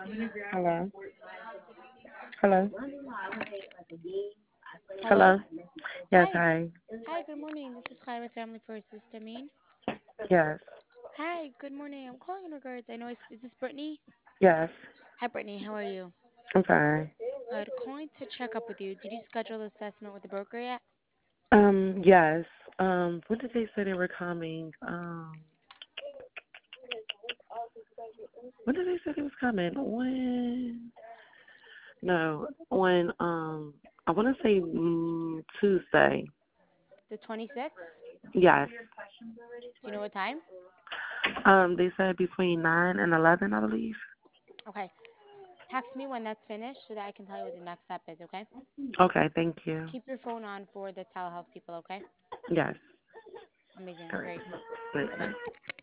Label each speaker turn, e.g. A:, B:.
A: Hello. Hello.
B: Hello.
A: Hello. Yes,
B: Hi.
A: hi.
B: Hi, good morning. This is Clyde with Family First Histamine.
A: Yes.
B: Hi, good morning. I'm calling in regards. Is this Brittany?
A: Yes.
B: Hi, Brittany. How are you?
A: I'm fine.
B: Good. Calling to check up with you. Did you schedule the assessment with the broker yet?
A: Yes. When did they say they were coming? When did they say they was coming? When? No, when, I want to say Tuesday.
B: The 26th?
A: Yes.
B: Do you know what time?
A: They said between 9 and 11, I believe.
B: Okay. Text me when that's finished so that I can tell you what the next step is, okay?
A: Okay, thank you.
B: Keep your phone on for the telehealth people, okay?
A: Yes.
B: Amazing.
A: All
B: Great.
A: right.
B: Bye bye.